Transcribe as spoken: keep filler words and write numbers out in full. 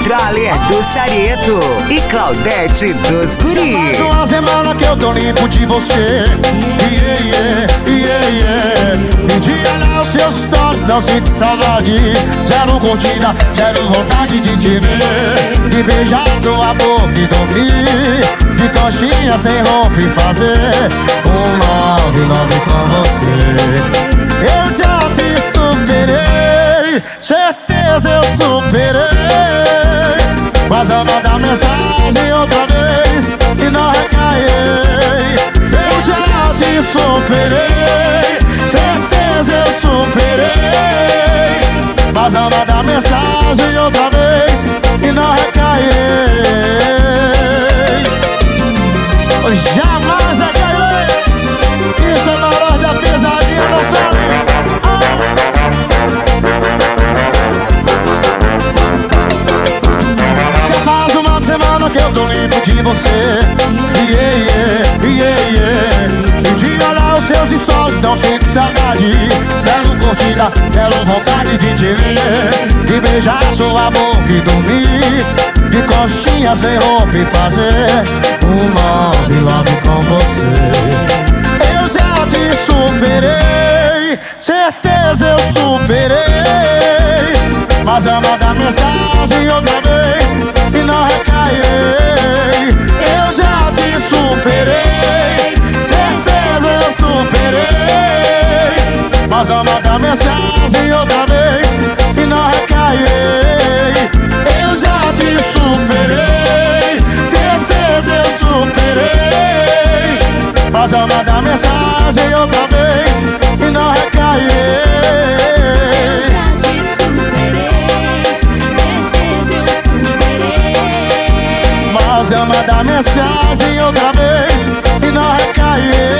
Troller do Sarieto e Claudete dos Guri. Faz uma semana que eu tô limpo de você. Yeah, yeah, yeah, yeah. Me diga lá os seus stories, não sinto saudade. Zero curtida, zero vontade de te ver. De beijar sua boca e dormir. De coxinha sem roupa e fazer um love, love com você. Eu já te superei, certeza eu superei. Mas eu vou mandar mensagem outra vez, se não recair. Eu já te superei, certeza eu superei. Mas eu vou mandar mensagem outra vez, se não recair. Jamais recairei. Isso é maior da pesadinha, não sabe? Já faz uma semana que eu tô limpo de você. Yeah, yeah, yeah, yeah. Me diga lá os seus stories, não sinto saudade. Zero curtida, zero vontade de te ver. De beijar sua boca e dormir. De coxinha sem roupa e fazer um love, love com você. Eu já te superei, certeza eu superei. Mas eu mandar mensagem outra vez, se não recair. Eu já te superei, certeza eu superei. Mas eu mandar mensagem outra vez, se não recair. Eu já te superei, certeza eu superei. Mas eu mandar mensagem outra vez, se não recair. Mas eu mandar mensagem outra vez, se não recair.